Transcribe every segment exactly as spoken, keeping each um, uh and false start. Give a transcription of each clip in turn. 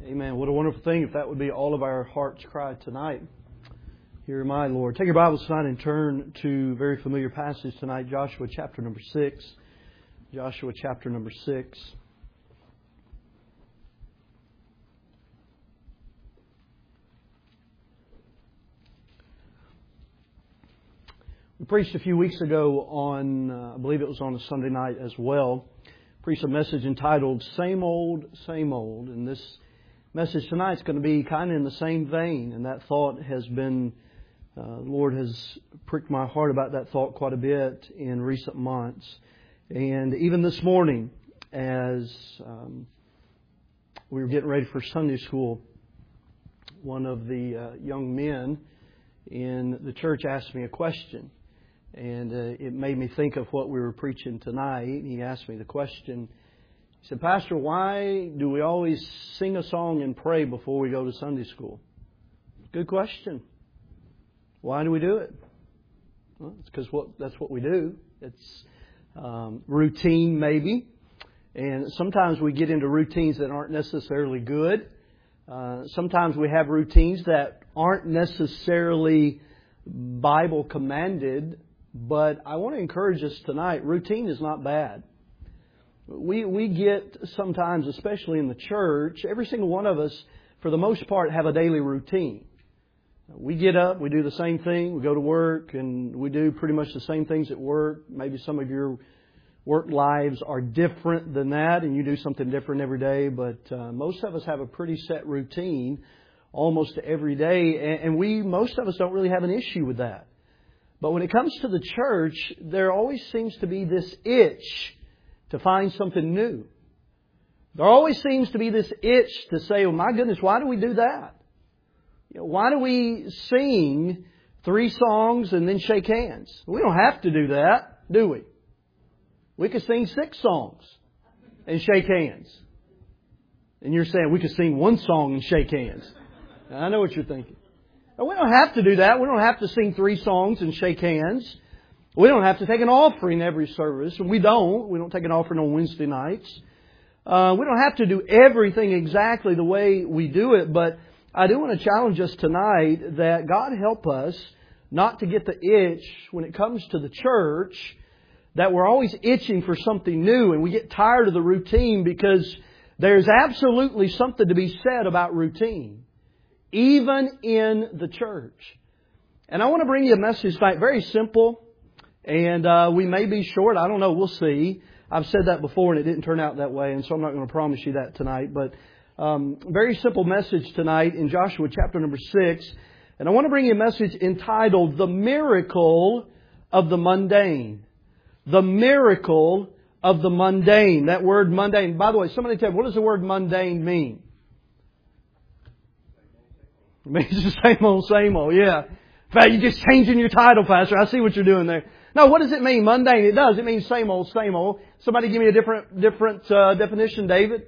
Amen. What a wonderful thing if that would be all of our heart's cry tonight. Hear my Lord. Take your Bibles tonight and turn to a very familiar passage tonight, Joshua chapter number six. Joshua chapter number six. We preached a few weeks ago on, uh, I believe it was on a Sunday night as well, preached a message entitled Same Old, Same Old. And this message tonight is going to be kind of in the same vein. And that thought has been, uh, the Lord has pricked my heart about that thought quite a bit in recent months. And even this morning, as um, we were getting ready for Sunday school, one of the uh, young men in the church asked me a question. And uh, it made me think of what we were preaching tonight. He asked me the question. He said, Pastor, why do we always sing a song and pray before we go to Sunday school? Good question. Why do we do it? Well, it's because what, that's what we do. It's um, routine, maybe. And sometimes we get into routines that aren't necessarily good. Uh, sometimes we have routines that aren't necessarily Bible commanded. But I want to encourage us tonight, routine is not bad. We we get sometimes, especially in the church, every single one of us, for the most part, have a daily routine. We get up, we do the same thing, we go to work, and we do pretty much the same things at work. Maybe some of your work lives are different than that, and you do something different every day. But uh, most of us have a pretty set routine almost every day, and, and we most of us don't really have an issue with that. But when it comes to the church, there always seems to be this itch to find something new. There always seems to be this itch to say, oh my goodness, why do we do that? You know, why do we sing three songs and then shake hands? We don't have to do that, do we? We could sing six songs and shake hands. And you're saying we could sing one song and shake hands. Now, I know what you're thinking. We don't have to do that. We don't have to sing three songs and shake hands. We don't have to take an offering every service. We don't. We don't take an offering on Wednesday nights. Uh, we don't have to do everything exactly the way we do it. But I do want to challenge us tonight that God help us not to get the itch when it comes to the church, that we're always itching for something new and we get tired of the routine, because there's absolutely something to be said about routine, even in the church. And I want to bring you a message tonight, very simple, and uh, we may be short. I don't know. We'll see. I've said that before and it didn't turn out that way, and so I'm not going to promise you that tonight. But um, very simple message tonight in Joshua chapter number six. And I want to bring you a message entitled The Miracle of the Mundane. The Miracle of the Mundane. That word mundane. By the way, somebody tell me, what does the word mundane mean? It means the same old, same old, yeah. In fact, you're just changing your title, Pastor. I see what you're doing there. No, what does it mean? Mundane. It does. It means same old, same old. Somebody give me a different different uh, definition, David.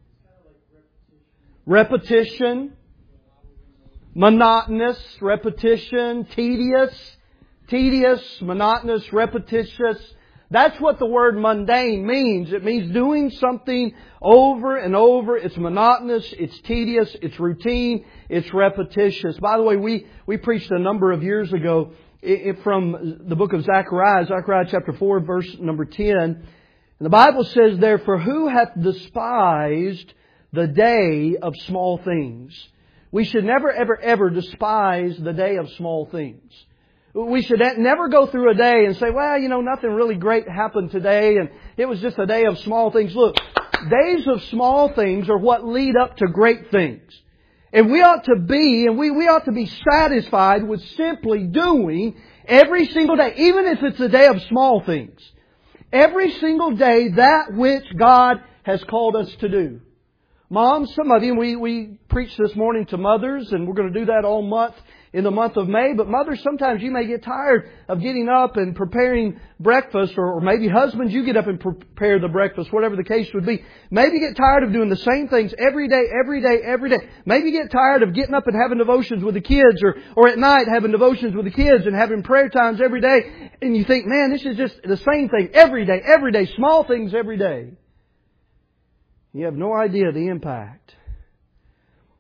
Repetition. Monotonous. Repetition. Tedious. Tedious. Monotonous. Repetitious. That's what the word mundane means. It means doing something over and over. It's monotonous, it's tedious, it's routine, it's repetitious. By the way, we, we preached a number of years ago it, from the book of Zechariah, Zechariah chapter four, verse number ten. And the Bible says, therefore, who hath despised the day of small things? We should never, ever, ever despise the day of small things. We should never go through a day and say, well, you know, nothing really great happened today and it was just a day of small things. Look, days of small things are what lead up to great things. And we ought to be, and we, we ought to be satisfied with simply doing every single day, even if it's a day of small things. Every single day that which God has called us to do. Moms, some of you, we, we preached this morning to mothers, and we're going to do that all month in the month of May. But mothers, sometimes you may get tired of getting up and preparing breakfast, or, or maybe husbands, you get up and prepare the breakfast, whatever the case would be. Maybe get tired of doing the same things every day, every day, every day. Maybe get tired of getting up and having devotions with the kids, or, or at night having devotions with the kids and having prayer times every day. And you think, man, this is just the same thing every day, every day, small things every day. You have no idea the impact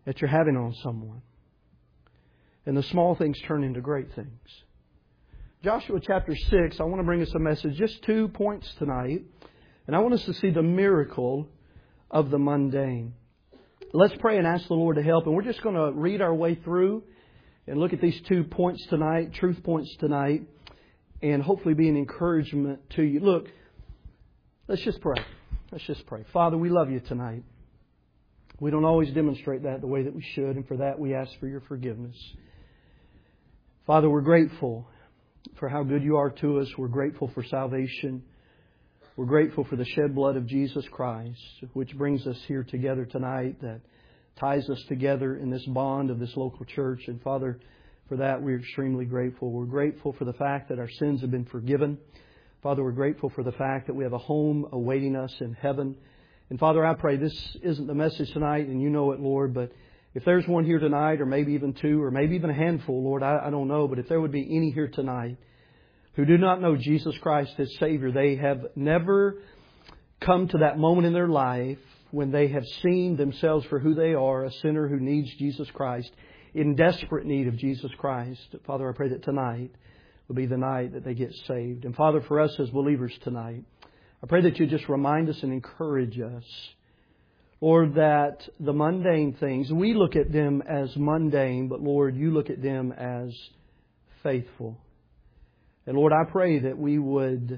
that you're having on someone. And the small things turn into great things. Joshua chapter six, I want to bring us a message, just two points tonight. And I want us to see the miracle of the mundane. Let's pray and ask the Lord to help. And we're just going to read our way through and look at these two points tonight, truth points tonight, and hopefully be an encouragement to you. Look, let's just pray. Let's just pray. Father, we love You tonight. We don't always demonstrate that the way that we should, and for that we ask for Your forgiveness. Father, we're grateful for how good You are to us. We're grateful for salvation. We're grateful for the shed blood of Jesus Christ, which brings us here together tonight, that ties us together in this bond of this local church. And Father, for that we're extremely grateful. We're grateful for the fact that our sins have been forgiven. Father, we're grateful for the fact that we have a home awaiting us in heaven. And Father, I pray this isn't the message tonight, and You know it, Lord, but if there's one here tonight, or maybe even two, or maybe even a handful, Lord, I, I don't know, but if there would be any here tonight who do not know Jesus Christ as Savior, they have never come to that moment in their life when they have seen themselves for who they are, a sinner who needs Jesus Christ, in desperate need of Jesus Christ. Father, I pray that tonight will be the night that they get saved. And Father, for us as believers tonight, I pray that You just remind us and encourage us, Lord, that the mundane things, we look at them as mundane, but Lord, You look at them as faithful. And Lord, I pray that we would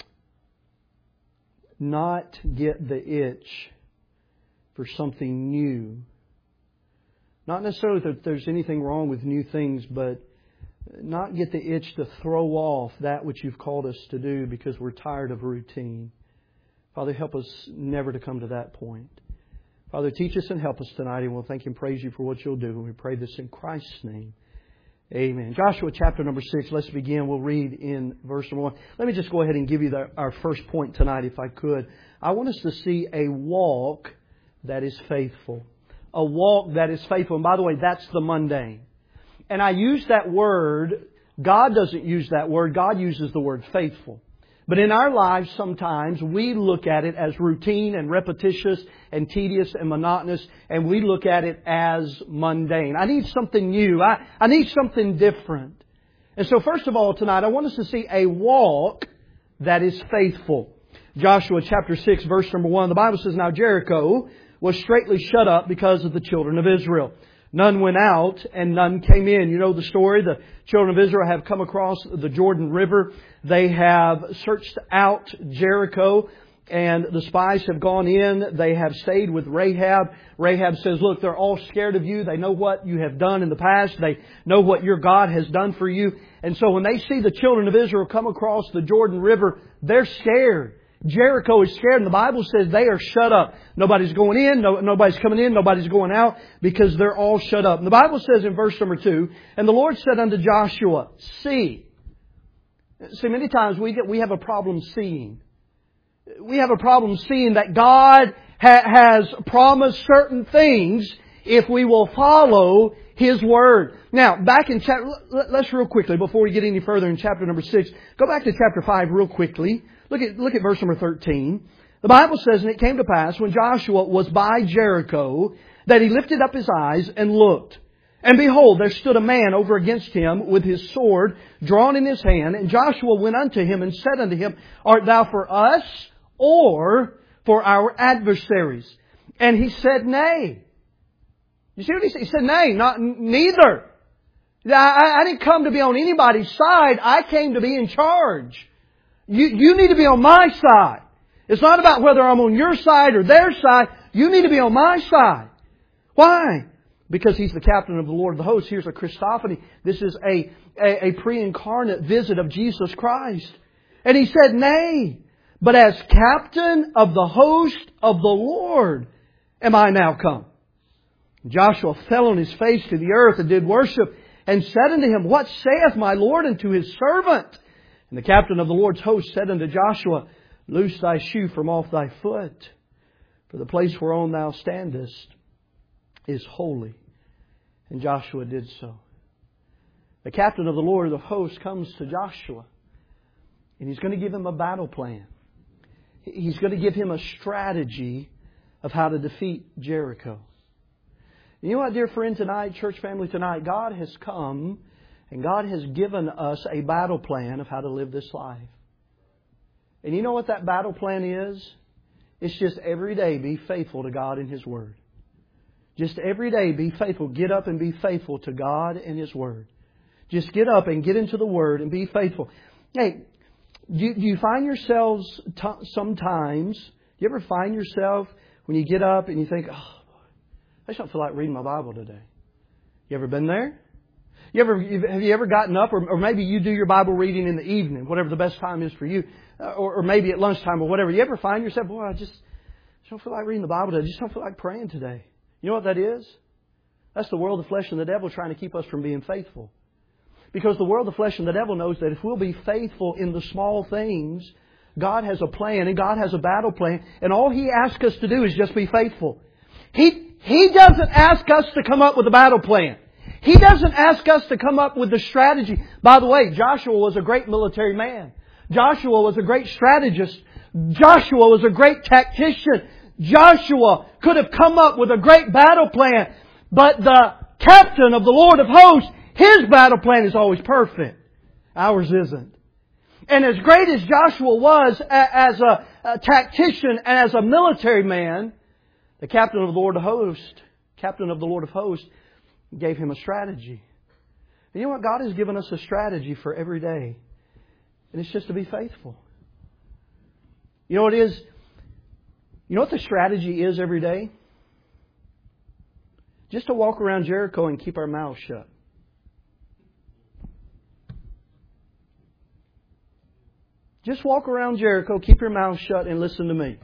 not get the itch for something new. Not necessarily that there's anything wrong with new things, but not get the itch to throw off that which You've called us to do because we're tired of routine. Father, help us never to come to that point. Father, teach us and help us tonight, and we'll thank You and praise You for what You'll do. And we pray this in Christ's name. Amen. Joshua chapter number six. Let's begin. We'll read in verse number one. Let me just go ahead and give you the, our first point tonight, if I could. I want us to see a walk that is faithful. A walk that is faithful. And by the way, that's the mundane. And I use that word. God doesn't use that word. God uses the word faithful. But in our lives, sometimes we look at it as routine and repetitious and tedious and monotonous, and we look at it as mundane. I need something new. I, I need something different. And so first of all tonight, I want us to see a walk that is faithful. Joshua chapter six, verse number one, the Bible says, "Now Jericho was straitly shut up because of the children of Israel. None went out and none came in." You know the story. The children of Israel have come across the Jordan River. They have searched out Jericho, and the spies have gone in. They have stayed with Rahab. Rahab says, "Look, they're all scared of you. They know what you have done in the past. They know what your God has done for you." And so when they see the children of Israel come across the Jordan River, they're scared. Jericho is scared, and the Bible says they are shut up. Nobody's going in, no, nobody's coming in, nobody's going out, because they're all shut up. And the Bible says in verse number two, "And the Lord said unto Joshua, See." See, many times we get we have a problem seeing. We have a problem seeing that God ha- has promised certain things if we will follow His Word. Now, back in chapter, let's real quickly, before we get any further in chapter number six, go back to chapter five real quickly. Look at, look at verse number thirteen. The Bible says, "And it came to pass, when Joshua was by Jericho, that he lifted up his eyes and looked. And behold, there stood a man over against him with his sword drawn in his hand. And Joshua went unto him and said unto him, Art thou for us or for our adversaries? And he said, Nay." You see what he said? He said, "Nay, not neither. I, I didn't come to be on anybody's side. I came to be in charge. You, you need to be on my side. It's not about whether I'm on your side or their side. You need to be on my side." Why? Because He's the captain of the Lord of the hosts. Here's a Christophany. This is a, a, a pre-incarnate visit of Jesus Christ. And He said, "Nay, but as captain of the host of the Lord am I now come." Joshua fell on his face to the earth and did worship, and said unto him, "What saith my Lord unto His servant?" And the captain of the Lord's host said unto Joshua, "Loose thy shoe from off thy foot, for the place whereon thou standest is holy." And Joshua did so. The captain of the Lord of the host comes to Joshua, and he's going to give him a battle plan. He's going to give him a strategy of how to defeat Jericho. You know what, dear friend, tonight, church family, tonight, God has come and God has given us a battle plan of how to live this life. And you know what that battle plan is? It's just every day be faithful to God and His Word. Just every day be faithful. Get up and be faithful to God and His Word. Just get up and get into the Word and be faithful. Hey, do you, do you find yourselves t- sometimes, do you ever find yourself when you get up and you think, oh, I just don't feel like reading my Bible today? You ever been there? You ever have you ever gotten up, or, or maybe you do your Bible reading in the evening, whatever the best time is for you, or, or maybe at lunchtime or whatever. You ever find yourself, boy, I just, just don't feel like reading the Bible today. I just don't feel like praying today. You know what that is? That's the world, the flesh, and the devil trying to keep us from being faithful. Because the world, the flesh, and the devil knows that if we'll be faithful in the small things, God has a plan and God has a battle plan, and all He asks us to do is just be faithful. He He doesn't ask us to come up with a battle plan. He doesn't ask us to come up with the strategy. By the way, Joshua was a great military man. Joshua was a great strategist. Joshua was a great tactician. Joshua could have come up with a great battle plan. But the captain of the Lord of hosts, his battle plan is always perfect. Ours isn't. And as great as Joshua was as a, a tactician and as a military man, the captain of the Lord of hosts, captain of the Lord of hosts, gave him a strategy. And you know what? God has given us a strategy for every day. And it's just to be faithful. You know what it is? You know what the strategy is every day? Just to walk around Jericho and keep our mouths shut. Just walk around Jericho, keep your mouth shut, and listen to me.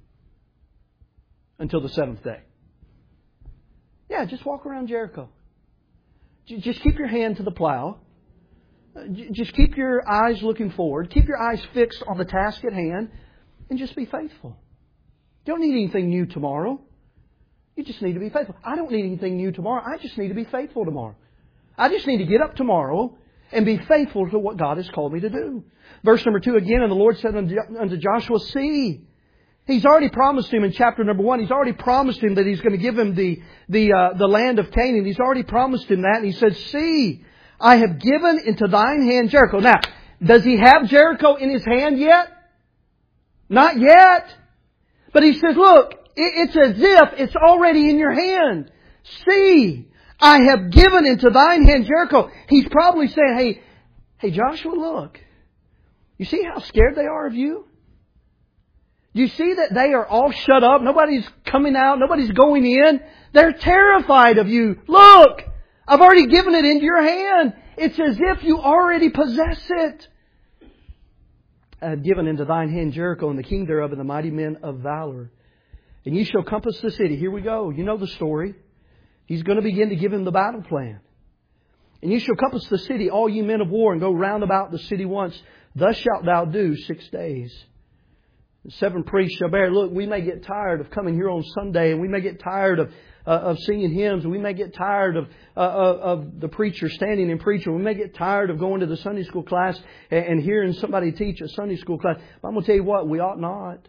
Until the seventh day. Yeah, just walk around Jericho. Just keep your hand to the plow. Just keep your eyes looking forward. Keep your eyes fixed on the task at hand. And just be faithful. You don't need anything new tomorrow. You just need to be faithful. I don't need anything new tomorrow. I just need to be faithful tomorrow. I just need to get up tomorrow and be faithful to what God has called me to do. Verse number two again, and the Lord said unto Joshua, see. He's already promised him in chapter number one. He's already promised him that He's going to give him the the uh, the land of Canaan. He's already promised him that. And He said, see, I have given into thine hand Jericho. Now, does he have Jericho in his hand yet? Not yet. But He says, look, it's as if it's already in your hand. See, I have given into thine hand Jericho. He's probably saying, hey, hey Joshua, look. You see how scared they are of you? You see that they are all shut up. Nobody's coming out. Nobody's going in. They're terrified of you. Look, I've already given it into your hand. It's as if you already possess it. I have given into thine hand Jericho and the king thereof and the mighty men of valor. And ye shall compass the city. Here we go. You know the story. He's going to begin to give him the battle plan. And ye shall compass the city, all ye men of war, and go round about the city once. Thus shalt thou do six days. The seven priests shall bear. Look, we may get tired of coming here on Sunday, and we may get tired of uh, of singing hymns, and we may get tired of uh, of the preacher standing and preaching. We may get tired of going to the Sunday school class and, and hearing somebody teach a Sunday school class. But I'm going to tell you what, we ought not.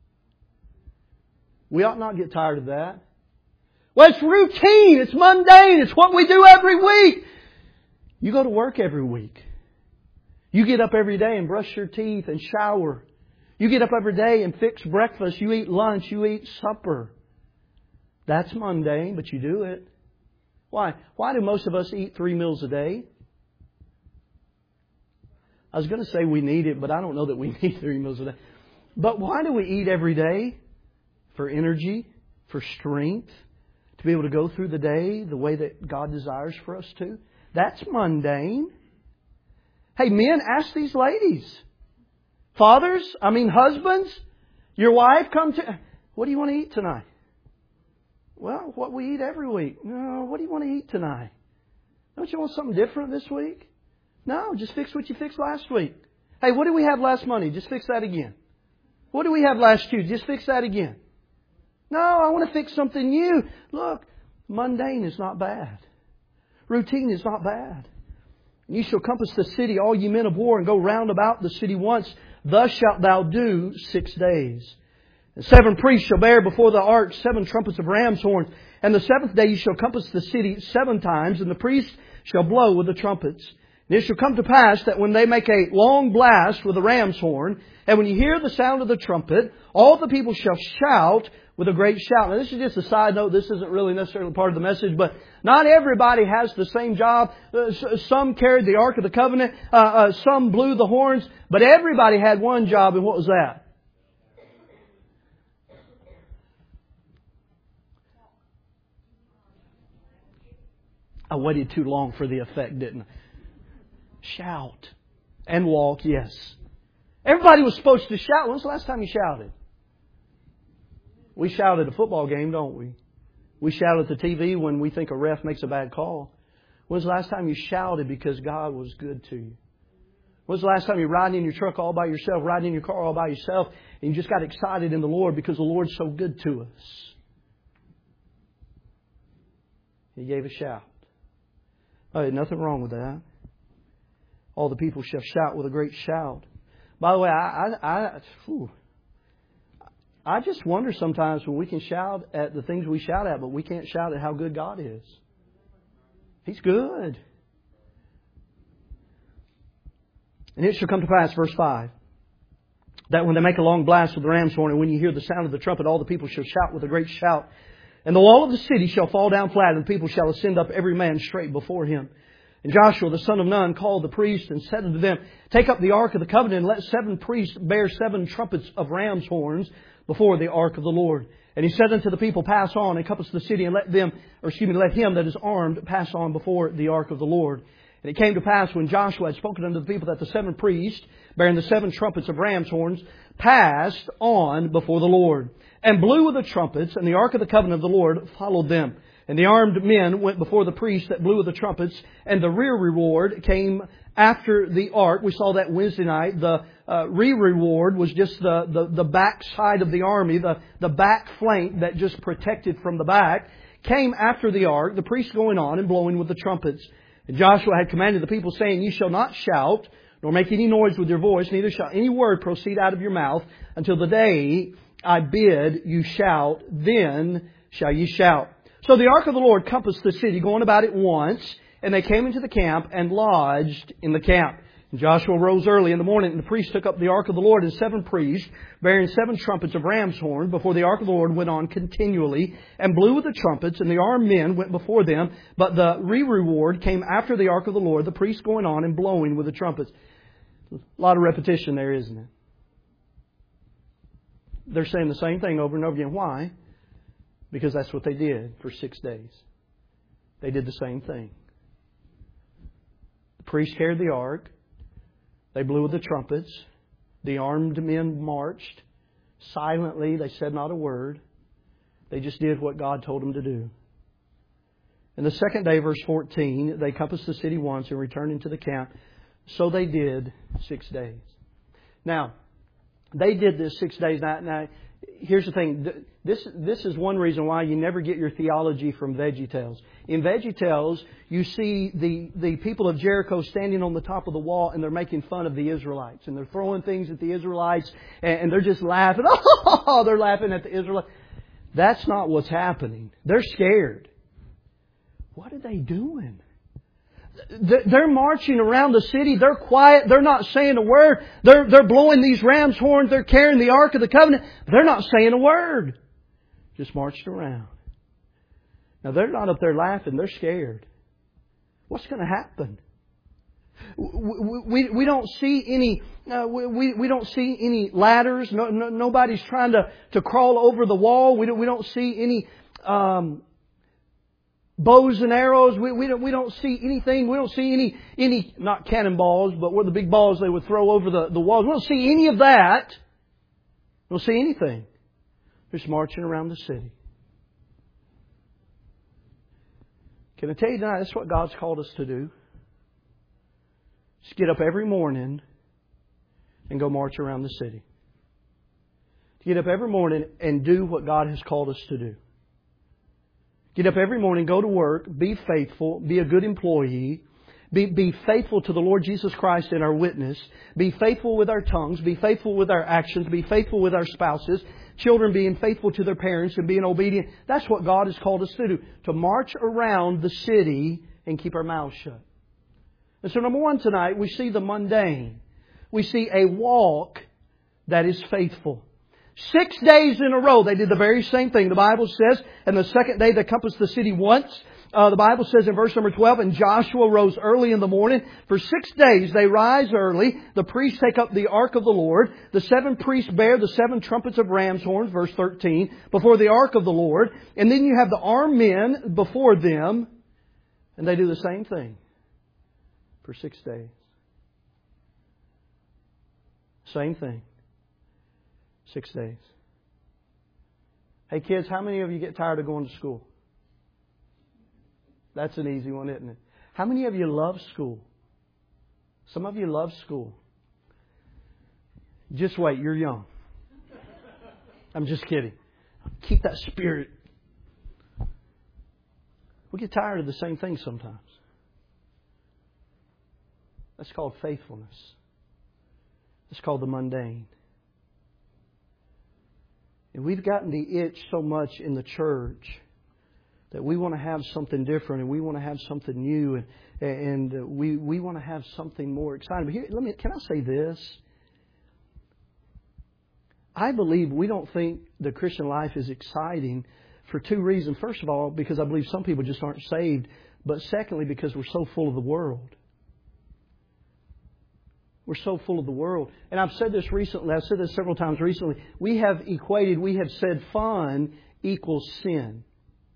We ought not get tired of that. Well, it's routine. It's mundane. It's what we do every week. You go to work every week. You get up every day and brush your teeth and shower. You get up every day and fix breakfast. You eat lunch. You eat supper. That's mundane, but you do it. Why? Why do most of us eat three meals a day? I was going to say we need it, but I don't know that we need three meals a day. But why do we eat every day? For energy, for strength, to be able to go through the day the way that God desires for us to. That's mundane. Hey, men, ask these ladies. Fathers, I mean husbands, your wife come to... What do you want to eat tonight? Well, what we eat every week. No, what do you want to eat tonight? Don't you want something different this week? No, just fix what you fixed last week. Hey, what did we have last Monday? Just fix that again. What did we have last Tuesday? Just fix that again. No, I want to fix something new. Look, mundane is not bad. Routine is not bad. Ye shall compass the city, all ye men of war, and go round about the city once. Thus shalt thou do six days. And seven priests shall bear before the ark seven trumpets of ram's horns. And the seventh day you shall compass the city seven times, and the priests shall blow with the trumpets. And it shall come to pass that when they make a long blast with the ram's horn, and when you hear the sound of the trumpet, all the people shall shout with a great shout. Now this is just a side note. This isn't really necessarily part of the message, but not everybody has the same job. Uh, some carried the Ark of the Covenant. Uh, uh, some blew the horns. But everybody had one job, and what was that? I waited too long for the effect, didn't I? Shout. And walk, yes. Everybody was supposed to shout. When's the last time you shouted? We shout at a football game, don't we? We shout at the T V when we think a ref makes a bad call. When's the last time you shouted because God was good to you? When's the last time you're riding in your truck all by yourself, riding in your car all by yourself, and you just got excited in the Lord because the Lord's so good to us? He gave a shout. Oh, there's nothing wrong with that. All the people shall shout with a great shout. By the way, I, I, I, whew, I just wonder sometimes when we can shout at the things we shout at, but we can't shout at how good God is. He's good. And it shall come to pass, verse five, that when they make a long blast with the ram's horn, and when you hear the sound of the trumpet, all the people shall shout with a great shout. And the wall of the city shall fall down flat, and the people shall ascend up every man straight before him. And Joshua the son of Nun called the priests and said unto them, Take up the ark of the covenant, and let seven priests bear seven trumpets of ram's horns before the ark of the Lord. And he said unto the people, Pass on and compass the city, and let them, or excuse me, let him that is armed pass on before the ark of the Lord. And it came to pass when Joshua had spoken unto the people that the seven priests, bearing the seven trumpets of ram's horns, passed on before the Lord, and blew with the trumpets, and the ark of the covenant of the Lord followed them. And the armed men went before the priests that blew with the trumpets, and the rear reward came after the ark. We saw that Wednesday night. The uh, rear reward was just the, the, the back side of the army, the, the back flank that just protected from the back, came after the ark, the priests going on and blowing with the trumpets. And Joshua had commanded the people, saying, Ye shall not shout, nor make any noise with your voice, neither shall any word proceed out of your mouth, until the day I bid you shout, then shall ye shout. So the ark of the Lord compassed the city, going about it once, and they came into the camp and lodged in the camp. And Joshua rose early in the morning, and the priests took up the ark of the Lord, and seven priests, bearing seven trumpets of ram's horn, before the ark of the Lord went on continually, and blew with the trumpets, and the armed men went before them. But the re-reward came after the ark of the Lord, the priests going on and blowing with the trumpets. A lot of repetition there, isn't it? They're saying the same thing over and over again. Why? Because that's what they did for six days. They did the same thing. The priests carried the ark. They blew with the trumpets. The armed men marched. Silently, they said not a word. They just did what God told them to do. And the second day, verse fourteen, they compassed the city once and returned into the camp. So they did six days. Now, they did this six days. Now, now here's the thing. This this is one reason why you never get your theology from VeggieTales. In VeggieTales, you see the, the people of Jericho standing on the top of the wall, and they're making fun of the Israelites. And they're throwing things at the Israelites, and, and they're just laughing. Oh, they're laughing at the Israelites. That's not what's happening. They're scared. What are they doing? They're marching around the city. They're quiet. They're not saying a word. They're, they're blowing these ram's horns. They're carrying the Ark of the Covenant. They're not saying a word. Just marching around. Now, they're not up there laughing. They're scared. What's going to happen? We, we, we don't see any uh, we, we don't see any ladders. No, no, nobody's trying to, to crawl over the wall. We don't, we don't see any Um, bows and arrows. We, we don't we don't see anything. We don't see any any not cannonballs, but what the big balls they would throw over the, the walls. We don't see any of that. We don't see anything. Just marching around the city. Can I tell you tonight, that's what God's called us to do. Just get up every morning and go march around the city. Get up every morning and do what God has called us to do. Get up every morning, go to work, be faithful, be a good employee, be, be faithful to the Lord Jesus Christ in our witness, be faithful with our tongues, be faithful with our actions, be faithful with our spouses, children being faithful to their parents and being obedient. That's what God has called us to do. To march around the city and keep our mouths shut. And so number one tonight, we see the mundane. We see a walk that is faithful. Six days in a row, they did the very same thing. The Bible says, and the second day they compassed the city once. Uh, the Bible says in verse number twelve, and Joshua rose early in the morning. For six days they rise early. The priests take up the ark of the Lord. The seven priests bear the seven trumpets of ram's horns, verse thirteen, before the ark of the Lord. And then you have the armed men before them. And they do the same thing for six days. Same thing. Six days. Hey kids, how many of you get tired of going to school? That's an easy one, isn't it? How many of you love school? Some of you love school. Just wait, you're young. I'm just kidding. Keep that spirit. We get tired of the same thing sometimes. That's called faithfulness. It's called the mundane. And we've gotten the itch so much in the church that we want to have something different and we want to have something new and, and we, we want to have something more exciting. But here, let me, can I say this? I believe we don't think the Christian life is exciting for two reasons. First of all, because I believe some people just aren't saved. But secondly, because we're so full of the world. We're so full of the world. And I've said this recently. I've said this several times recently. We have equated, we have said fun equals sin.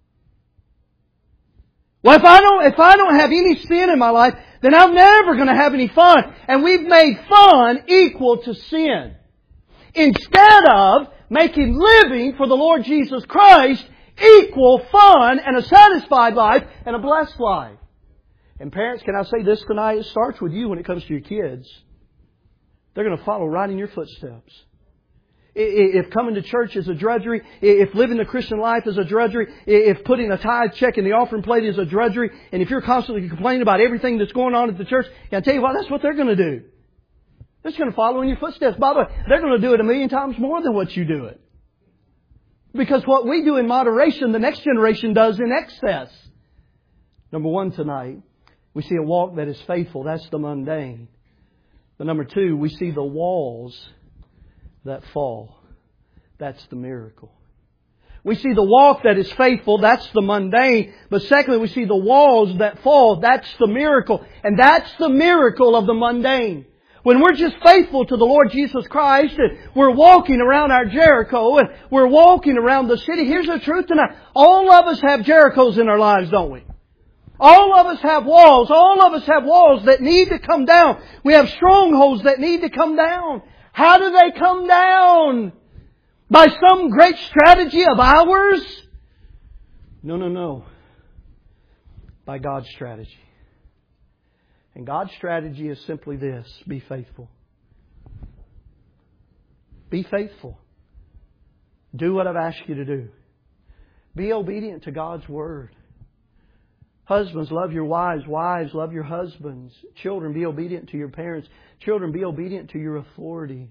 Well, if I don't, if I don't have any sin in my life, then I'm never going to have any fun. And we've made fun equal to sin. Instead of making living for the Lord Jesus Christ equal fun and a satisfied life and a blessed life. And parents, can I say this tonight? It starts with you when it comes to your kids. They're going to follow right in your footsteps. If coming to church is a drudgery, if living the Christian life is a drudgery, if putting a tithe check in the offering plate is a drudgery, and if you're constantly complaining about everything that's going on at the church, can I tell you what? That's what they're going to do. They're just going to follow in your footsteps. By the way, they're going to do it a million times more than what you do it. Because what we do in moderation, the next generation does in excess. Number one tonight, we see a walk that is faithful. That's the mundane. But number two, we see the walls that fall. That's the miracle. We see the walk that is faithful. That's the mundane. But secondly, we see the walls that fall. That's the miracle. And that's the miracle of the mundane. When we're just faithful to the Lord Jesus Christ and we're walking around our Jericho and we're walking around the city, here's the truth tonight. All of us have Jerichos in our lives, don't we? All of us have walls. All of us have walls that need to come down. We have strongholds that need to come down. How do they come down? By some great strategy of ours? No, no, no. By God's strategy. And God's strategy is simply this. Be faithful. Be faithful. Do what I've asked you to do. Be obedient to God's Word. Husbands, love your wives. Wives, love your husbands. Children, be obedient to your parents. Children, be obedient to your authorities.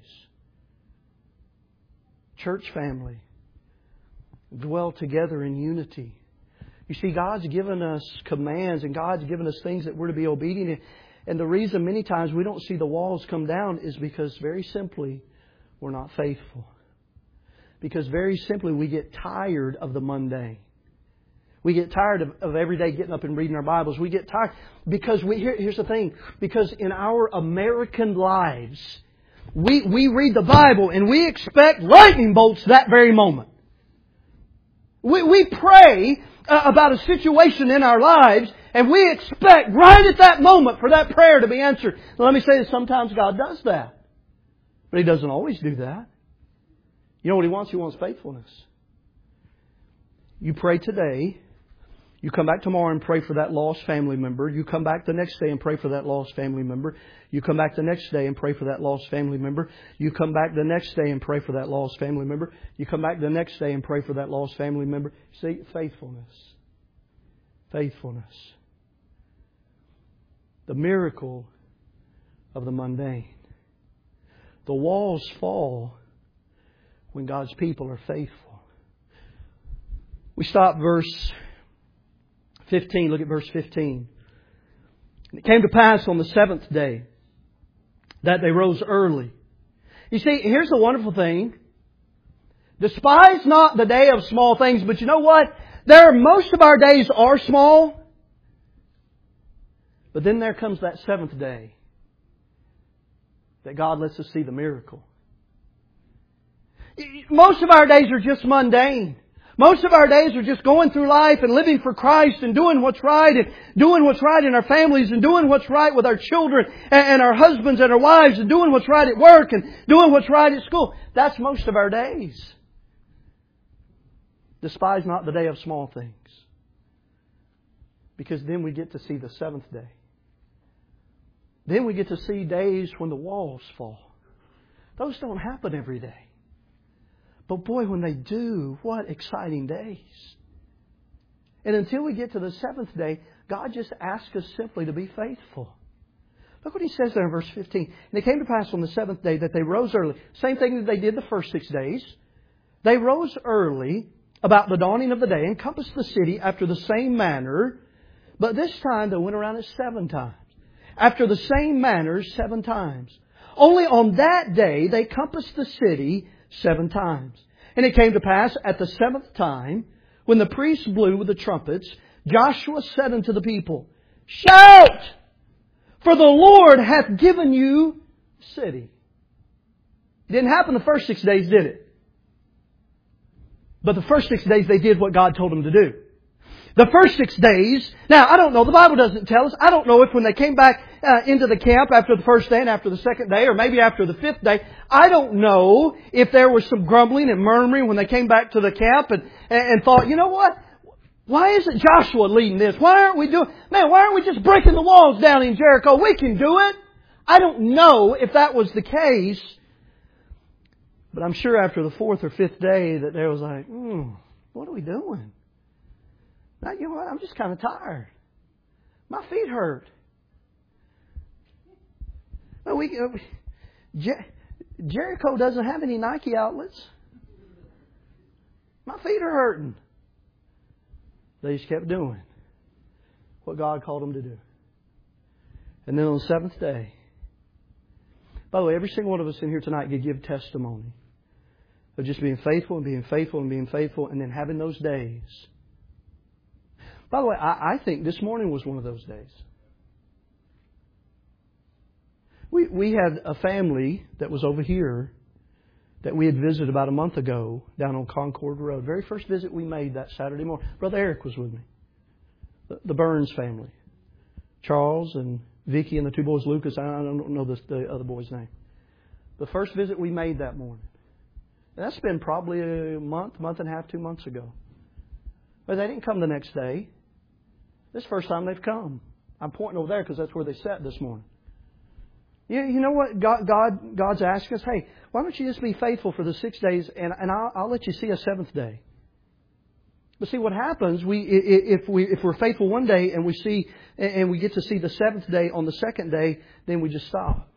Church family, dwell together in unity. You see, God's given us commands and God's given us things that we're to be obedient in. And the reason many times we don't see the walls come down is because very simply we're not faithful. Because very simply we get tired of the mundane. We get tired of, of every day getting up and reading our Bibles. We get tired because we here, here's the thing. Because in our American lives, we, we read the Bible and we expect lightning bolts that very moment. We, we pray uh, about a situation in our lives and we expect right at that moment for that prayer to be answered. Now, let me say that sometimes God does that. But He doesn't always do that. You know what He wants? He wants faithfulness. You pray today. You come back tomorrow and pray for that lost family member. You come back the next day and pray for that lost family member. You come back the next day and pray for that lost family member. You come back the next day and pray for that lost family member. You come back the next day and pray for that lost family member. See, faithfulness. Faithfulness. The miracle of the mundane. The walls fall when God's people are faithful. We stop verse fifteen. Look at verse fifteen. And it came to pass on the seventh day that they rose early. You see, here's the wonderful thing. Despise not the day of small things, but you know what? There, most of our days are small. But then there comes that seventh day that God lets us see the miracle. Most of our days are just mundane. Most of our days are just going through life and living for Christ and doing what's right and doing what's right in our families and doing what's right with our children and our husbands and our wives and doing what's right at work and doing what's right at school. That's most of our days. Despise not the day of small things. Because then we get to see the seventh day. Then we get to see days when the walls fall. Those don't happen every day. But boy, when they do, what exciting days. And until we get to the seventh day, God just asks us simply to be faithful. Look what He says there in verse fifteen. And it came to pass on the seventh day that they rose early. Same thing that they did the first six days. They rose early about the dawning of the day, encompassed the city after the same manner. But this time they went around it seven times. After the same manner, seven times. Only on that day they compassed the city seven times. And it came to pass at the seventh time, when the priests blew with the trumpets, Joshua said unto the people, Shout! For the Lord hath given you the city. It didn't happen the first six days, did it? But the first six days they did what God told them to do. The first six days, now I don't know, the Bible doesn't tell us. I don't know if when they came back uh, into the camp after the first day and after the second day or maybe after the fifth day, I don't know if there was some grumbling and murmuring when they came back to the camp and, and, and thought, you know what? Why isn't Joshua leading this? Why aren't we doing, man, why aren't we just breaking the walls down in Jericho? We can do it. I don't know if that was the case. But I'm sure after the fourth or fifth day that there was like, hmm, what are we doing? Now, you know what? I'm just kind of tired. My feet hurt. Well, we, uh, Jer- Jericho doesn't have any Nike outlets. My feet are hurting. They just kept doing what God called them to do. And then on the seventh day, by the way, every single one of us in here tonight could give testimony of just being faithful and being faithful and being faithful and then having those days. By the way, I, I think this morning was one of those days. We we had a family that was over here that we had visited about a month ago down on Concord Road. Very first visit we made that Saturday morning. Brother Eric was with me. The, the Burns family. Charles and Vicky and the two boys, Lucas. I don't know the, the other boy's name. The first visit we made that morning. And that's been probably a month, month and a half, two months ago. But they didn't come the next day. This is the first time they've come. I'm pointing over there because that's where they sat this morning. You, you know what God, God God's asking us? Hey, why don't you just be faithful for the six days and, and I'll, I'll let you see a seventh day. But see what happens, we if we if we're faithful one day and we see and we get to see the seventh day on the second day, then we just stop.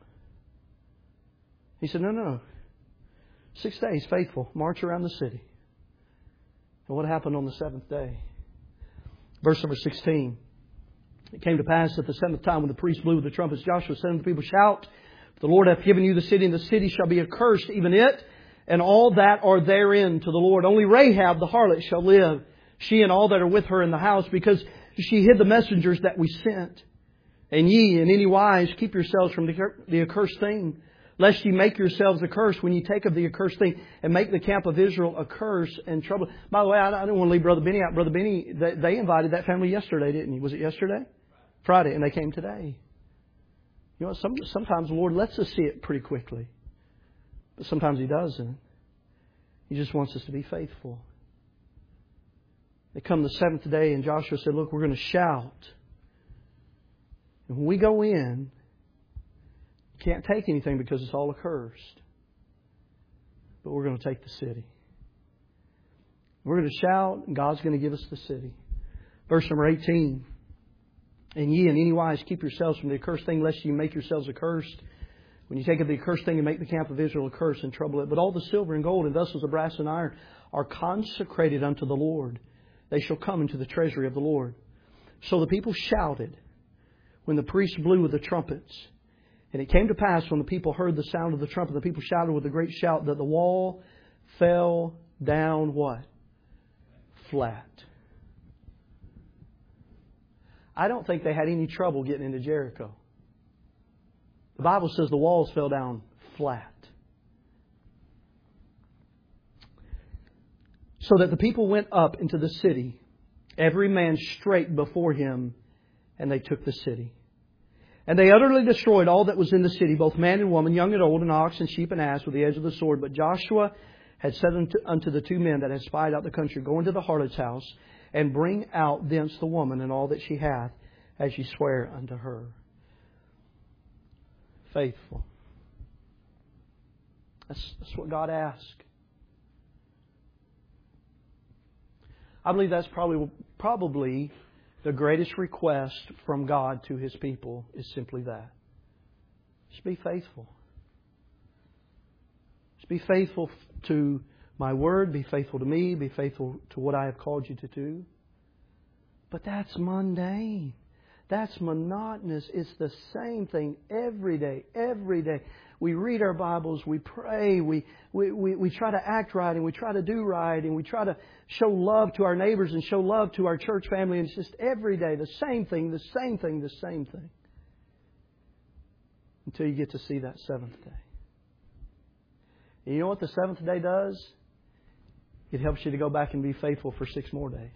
He said, No, no. Six days faithful, march around the city. And what happened on the seventh day? Verse number sixteen. It came to pass at the seventh time when the priest blew with the trumpets, Joshua said unto the people, Shout, for the Lord hath given you the city, and the city shall be accursed, even it, and all that are therein to the Lord. Only Rahab the harlot shall live, she and all that are with her in the house, because she hid the messengers that we sent. And ye in any wise keep yourselves from the accursed thing, lest ye make yourselves accursed when ye take of the accursed thing and make the camp of Israel a curse and trouble. By the way, I don't want to leave Brother Benny out. Brother Benny, they invited that family yesterday, didn't you? Was it yesterday? Friday, and they came today. You know, some, sometimes the Lord lets us see it pretty quickly. But sometimes He doesn't. He just wants us to be faithful. They come the seventh day, and Joshua said, Look, we're going to shout. And when we go in, can't take anything because it's all accursed. But we're going to take the city. We're going to shout, and God's going to give us the city. Verse number eighteen. And ye in any wise keep yourselves from the accursed thing, lest ye make yourselves accursed When you take of the accursed thing and make the camp of Israel a curse and trouble it. But all the silver and gold and vessels of brass and iron are consecrated unto the Lord. They shall come into the treasury of the Lord. So the people shouted when the priests blew with the trumpets. And it came to pass when the people heard the sound of the trumpet, the people shouted with a great shout that the wall fell down what? Flat. I don't think they had any trouble getting into Jericho. The Bible says the walls fell down flat. So that the people went up into the city, every man straight before him, and they took the city. And they utterly destroyed all that was in the city, both man and woman, young and old, and ox and sheep and ass, with the edge of the sword. But Joshua had said unto, unto the two men that had spied out the country, Go into the harlot's house, and bring out thence the woman and all that she hath, as ye swear unto her. Faithful. That's, that's what God asked. I believe that's probably probably the greatest request from God to His people is simply that. Just be faithful. Just be faithful to my word. Be faithful to me. Be faithful to what I have called you to do. But that's mundane. That's monotonous. It's the same thing every day, every day. We read our Bibles, we pray, we, we, we, we try to act right, and we try to do right, and we try to show love to our neighbors and show love to our church family. And it's just every day the same thing, the same thing, the same thing. Until you get to see that seventh day. And you know what the seventh day does? It helps you to go back and be faithful for six more days.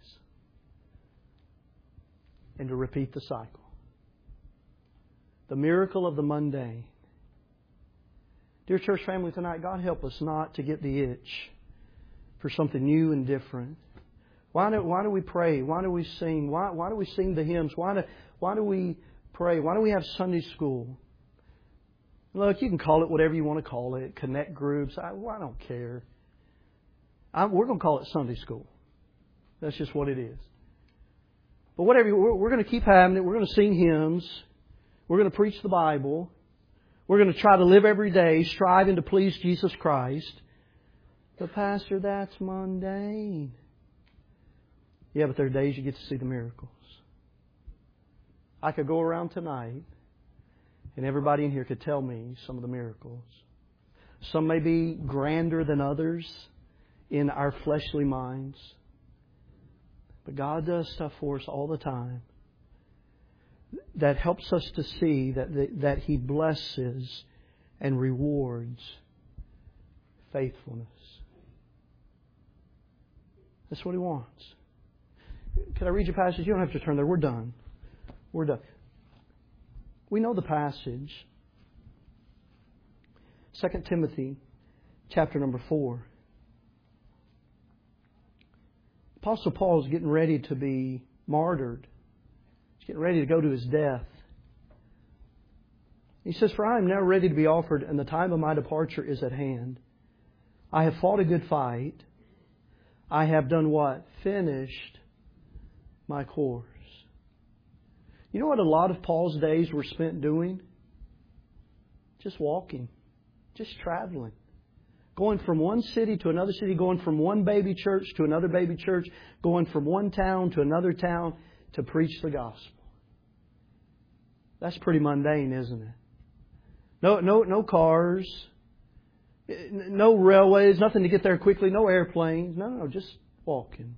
And to repeat the cycle. The miracle of the mundane. Dear church family, tonight, God help us not to get the itch for something new and different. Why do, why do we pray? Why do we sing? Why, why do we sing the hymns? Why do, why do we pray? Why do we have Sunday school? Look, you can call it whatever you want to call it. Connect groups. I, well, I don't care. I, we're going to call it Sunday school. That's just what it is. But whatever, we're, we're going to keep having it. We're going to sing hymns. We're going to preach the Bible. We're going to try to live every day striving to please Jesus Christ. But Pastor, that's mundane. Yeah, but there are days you get to see the miracles. I could go around tonight and everybody in here could tell me some of the miracles. Some may be grander than others in our fleshly minds. But God does stuff for us all the time that helps us to see that the, that He blesses and rewards faithfulness. That's what He wants. Can I read you a passage? You don't have to turn there. We're done. We're done. We know the passage. Second Timothy chapter number four. Apostle Paul is getting ready to be martyred. He's getting ready to go to his death. He says, For I am now ready to be offered, and the time of my departure is at hand. I have fought a good fight. I have done what? Finished my course. You know what a lot of Paul's days were spent doing? Just walking. Just traveling. Going from one city to another city, going from one baby church to another baby church, going from one town to another town to preach the gospel. That's pretty mundane, isn't it? No, no, no cars, no railways, nothing to get there quickly, no airplanes. No, no, just walking.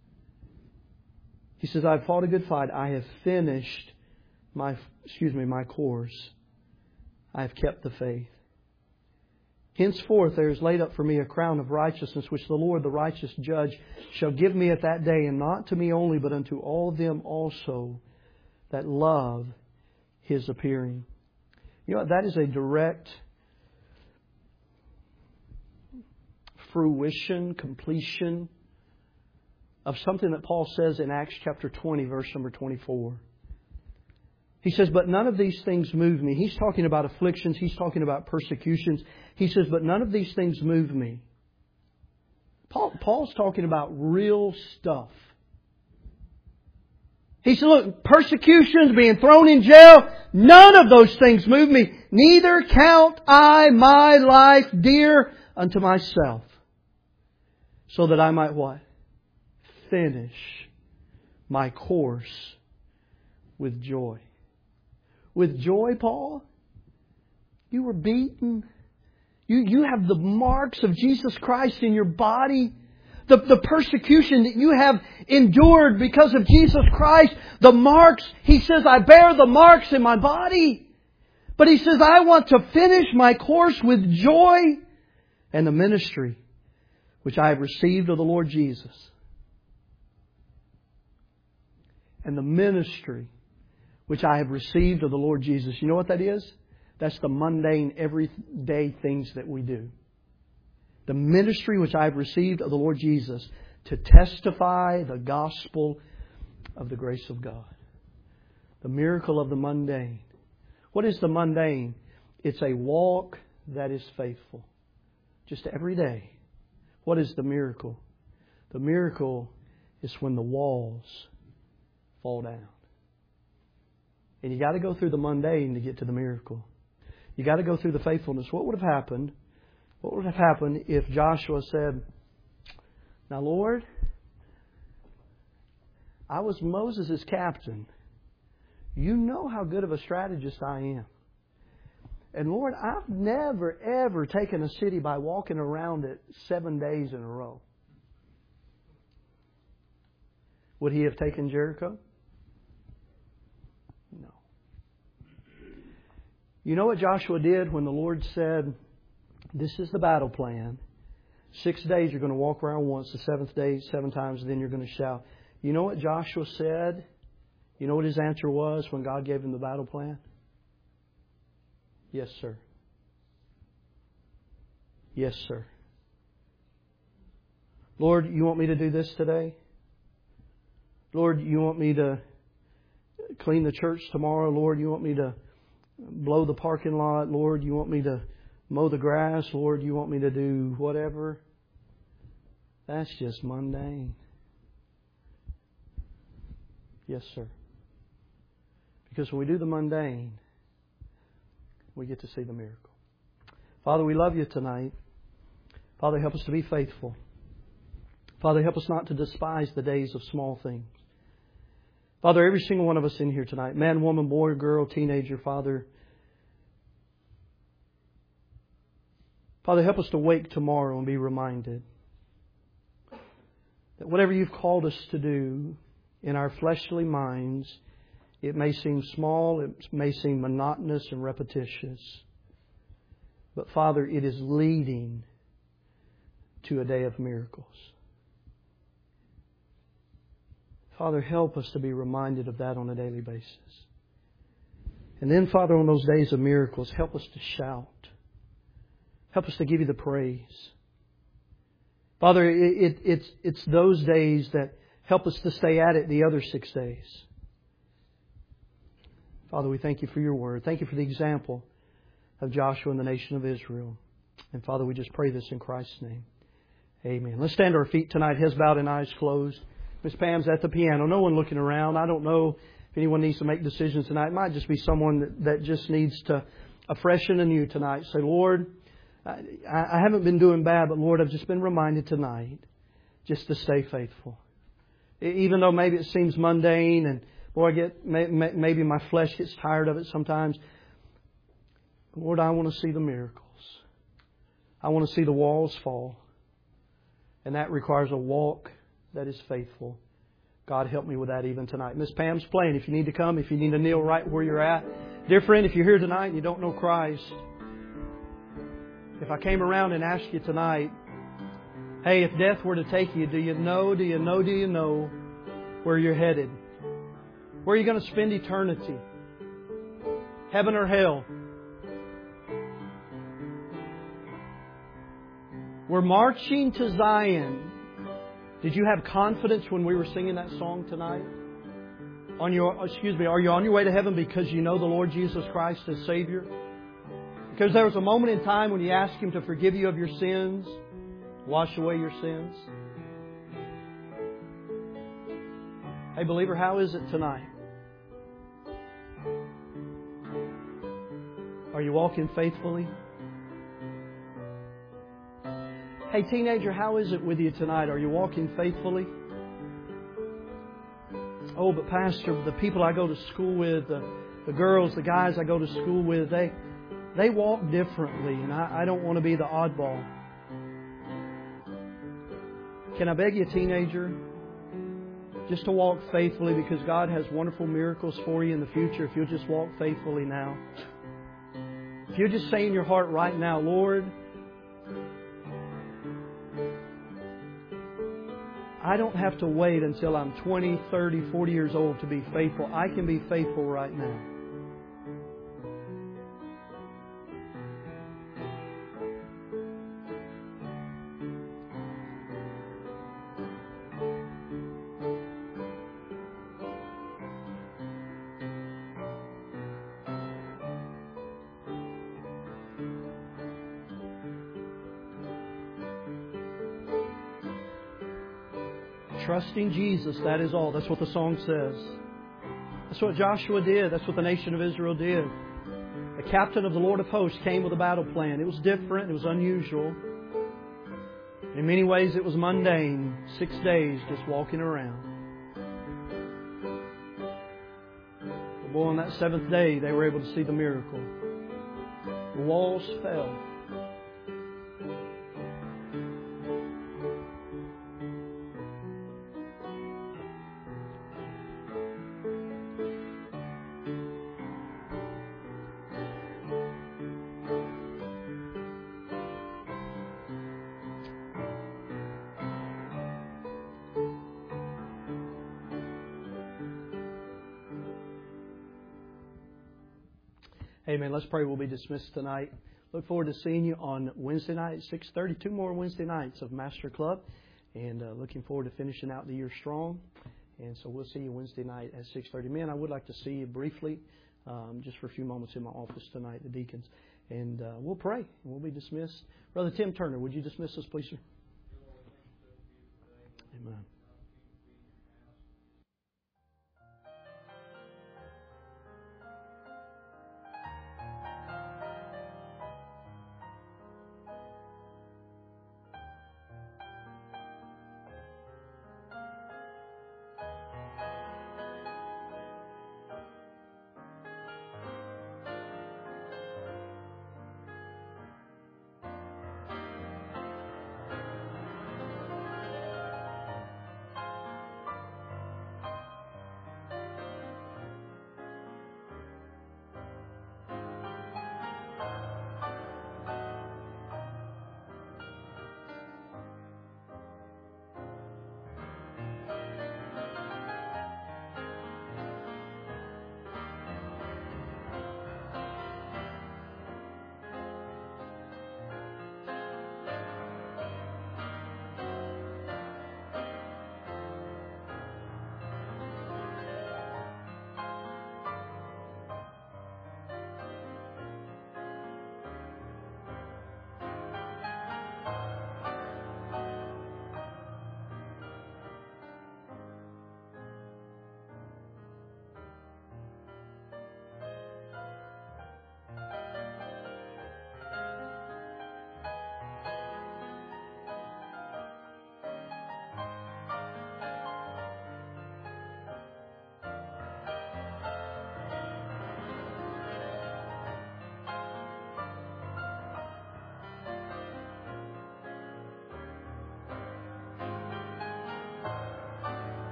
He says, I've fought a good fight. I have finished my, excuse me, my course. I have kept the faith. Henceforth there is laid up for me a crown of righteousness, which the Lord, the righteous judge, shall give me at that day, and not to me only, but unto all them also that love His appearing. You know what? That is a direct fruition, completion of something that Paul says in Acts chapter twenty, verse number twenty-four. He says, but none of these things move me. He's talking about afflictions. He's talking about persecutions. He says, but none of these things move me. Paul, Paul's talking about real stuff. He said, look, persecutions, being thrown in jail, none of those things move me. Neither count I my life dear unto myself, so that I might what? Finish my course with joy. With joy, Paul? You were beaten. You, you have the marks of Jesus Christ in your body. The, the persecution that you have endured because of Jesus Christ. The marks, He says, I bear the marks in my body. But He says, I want to finish my course with joy and the ministry which I have received of the Lord Jesus. And the ministry which I have received of the Lord Jesus. You know what that is? That's the mundane, everyday things that we do. The ministry which I have received of the Lord Jesus to testify the gospel of the grace of God. The miracle of the mundane. What is the mundane? It's a walk that is faithful. Just every day. What is the miracle? The miracle is when the walls fall down. And you got to go through the mundane to get to the miracle. You got to go through the faithfulness. What would have happened? What would have happened if Joshua said, now Lord, I was Moses' captain. You know how good of a strategist I am. And Lord, I've never, ever taken a city by walking around it seven days in a row. Would he have taken Jericho? No. You know what Joshua did when the Lord said, this is the battle plan. Six days you're going to walk around once. The seventh day, seven times, and then you're going to shout. You know what Joshua said? You know what his answer was when God gave him the battle plan? Yes, sir. Yes, sir. Lord, you want me to do this today? Lord, you want me to clean the church tomorrow? Lord, you want me to blow the parking lot? Lord, you want me to mow the grass? Lord, you want me to do whatever? That's just mundane. Yes, sir. Because when we do the mundane, we get to see the miracle. Father, we love you tonight. Father, help us to be faithful. Father, help us not to despise the days of small things. Father, every single one of us in here tonight, man, woman, boy, girl, teenager, Father, Father, help us to wake tomorrow and be reminded that whatever you've called us to do in our fleshly minds, it may seem small, it may seem monotonous and repetitious. But Father, it is leading to a day of miracles. Father, help us to be reminded of that on a daily basis. And then, Father, on those days of miracles, help us to shout. Help us to give you the praise. Father, it, it, it's, it's those days that help us to stay at it the other six days. Father, we thank you for your word. Thank you for the example of Joshua and the nation of Israel. And Father, we just pray this in Christ's name. Amen. Let's stand to our feet tonight, heads bowed and eyes closed. Miss Pam's at the piano. No one looking around. I don't know if anyone needs to make decisions tonight. It might just be someone that, that just needs to afresh and anew tonight. Say, Lord, I, I haven't been doing bad, but Lord, I've just been reminded tonight just to stay faithful. Even though maybe it seems mundane and boy, I get maybe my flesh gets tired of it sometimes. Lord, I want to see the miracles. I want to see the walls fall. And that requires a walk that is faithful. God, help me with that even tonight. Miss Pam's playing. If you need to come, if you need to kneel right where you're at. Dear friend, if you're here tonight and you don't know Christ, if I came around and asked you tonight, hey, if death were to take you, do you know, do you know, do you know where you're headed? Where are you going to spend eternity? Heaven or hell? We're marching to Zion. Did you have confidence when we were singing that song tonight? On your, excuse me, are you on your way to heaven because you know the Lord Jesus Christ as Savior? Because there was a moment in time when you asked Him to forgive you of your sins, wash away your sins. Hey, believer, how is it tonight? Are you walking faithfully? Hey, teenager, how is it with you tonight? Are you walking faithfully? Oh, but Pastor, the people I go to school with, the, the girls, the guys I go to school with, they they walk differently, and I, I don't want to be the oddball. Can I beg you, teenager, just to walk faithfully, because God has wonderful miracles for you in the future if you'll just walk faithfully now. If you'll just say in your heart right now, Lord, I don't have to wait until I'm twenty, thirty, forty years old to be faithful. I can be faithful right now. Trusting Jesus, that is all. That's what the song says. That's what Joshua did. That's what the nation of Israel did. The captain of the Lord of hosts came with a battle plan. It was different. It was unusual. In many ways, it was mundane. Six days just walking around. But boy, on that seventh day, they were able to see the miracle. The walls fell. Amen. Let's pray. We'll be dismissed tonight. Look forward to seeing you on Wednesday night at six thirty. Two more Wednesday nights of Master Club. And uh, looking forward to finishing out the year strong. And so we'll see you Wednesday night at six thirty. Man, I would like to see you briefly, um, just for a few moments in my office tonight, the deacons. And uh, we'll pray. And we'll be dismissed. Brother Tim Turner, would you dismiss us, please, sir? Amen.